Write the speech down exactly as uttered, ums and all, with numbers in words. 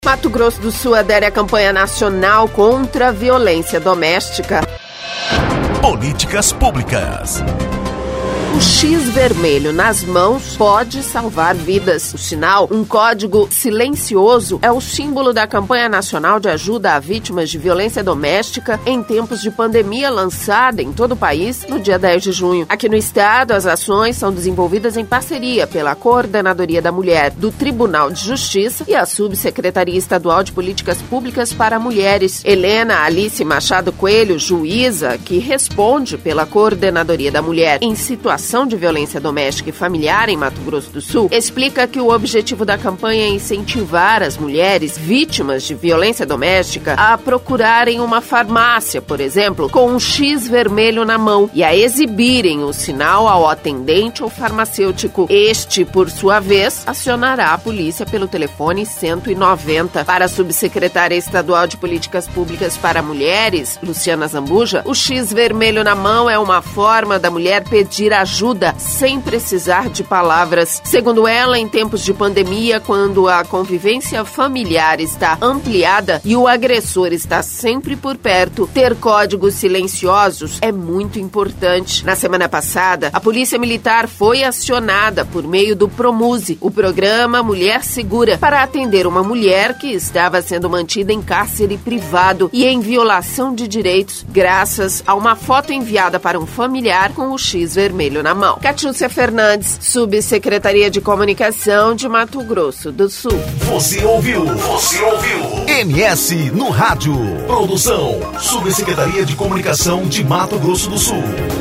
Mato Grosso do Sul adere à campanha nacional contra a violência doméstica. Políticas públicas. O X vermelho nas mãos pode salvar vidas. O sinal, um código silencioso, é o símbolo da campanha nacional de ajuda a vítimas de violência doméstica em tempos de pandemia, lançada em todo o país no dia dez de junho. Aqui no estado, as ações são desenvolvidas em parceria pela Coordenadoria da Mulher do Tribunal de Justiça e a Subsecretaria Estadual de Políticas Públicas para Mulheres. Helena Alice Machado Coelho, juíza, que responde pela Coordenadoria da Mulher em situação de violência doméstica e familiar em Mato Grosso do Sul, explica que o objetivo da campanha é incentivar as mulheres vítimas de violência doméstica a procurarem uma farmácia, por exemplo, com um X vermelho na mão e a exibirem o sinal ao atendente ou farmacêutico. Este, por sua vez, acionará a polícia pelo telefone cento e noventa. Para a subsecretária estadual de Políticas Públicas para Mulheres, Luciana Zambuja, o X vermelho na mão é uma forma da mulher pedir ajuda ajuda sem precisar de palavras. Segundo ela, em tempos de pandemia, quando a convivência familiar está ampliada e o agressor está sempre por perto, ter códigos silenciosos é muito importante. Na semana passada, a Polícia Militar foi acionada por meio do Promuse, o programa Mulher Segura, para atender uma mulher que estava sendo mantida em cárcere privado e em violação de direitos, graças a uma foto enviada para um familiar com o X vermelho na mão. Catiúcia Fernandes, Subsecretaria de Comunicação de Mato Grosso do Sul. Você ouviu? Você ouviu? M S no rádio. Produção, Subsecretaria de Comunicação de Mato Grosso do Sul.